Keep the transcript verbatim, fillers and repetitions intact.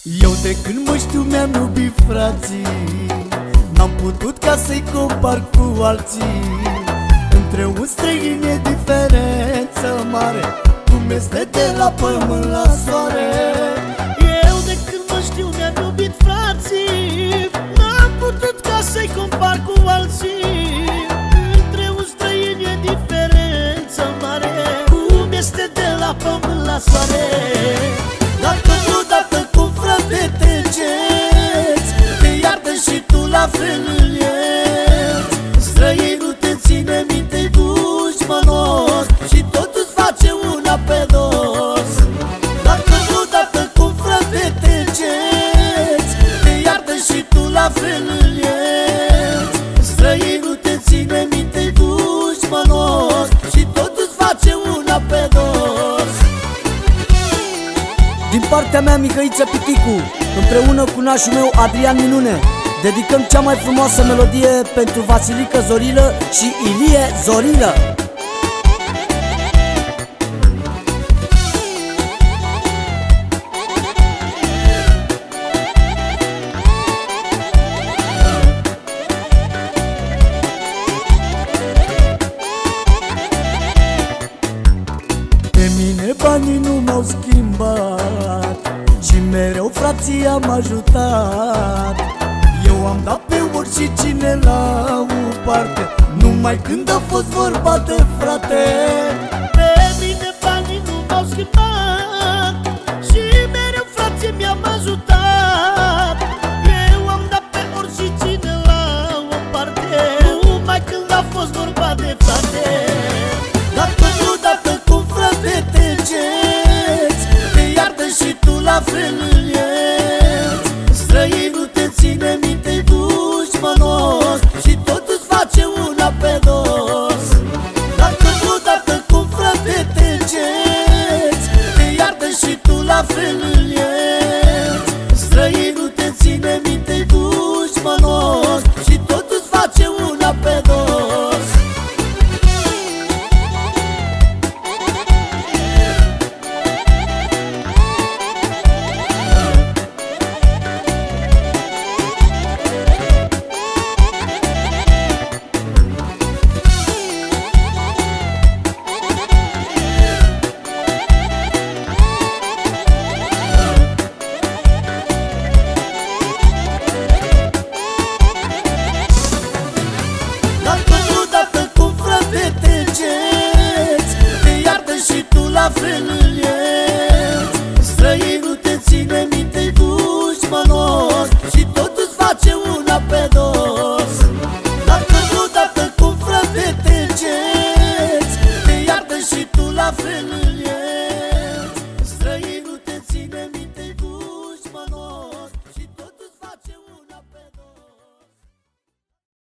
Eu de când mă știu mi-am iubit frații, n-am putut ca să-i compar cu alții. Între un străin e diferență mare, cum este de la pământ la soare. Eu de când mă știu mi-am iubit frații, n-am putut ca să-i compar cu alții. Între un străin e diferență mare, cum este de la pământ la soare. Dacă odată cu frate te încerci, te iartă și tu la fel îl ierți. Străinul te ține minte, dușmanos, și totuși face una pe dos. Dacă odată cu frate te încerci, te iartă și tu la fel îl ierți. Străinul te ține minte, dușmanos, și totuși face una pe dos. Din partea mea, Mihăiță Piticu, împreună cu nașul meu Adrian Minune, dedicăm cea mai frumoasă melodie pentru Vasilică Zorilă și Ilie Zorilă. Pe mine banii nu m-au schimbat și mereu frații am ajutat. Eu am dat pe oricine la o parte, numai când a fost vorba de frate. Pe mine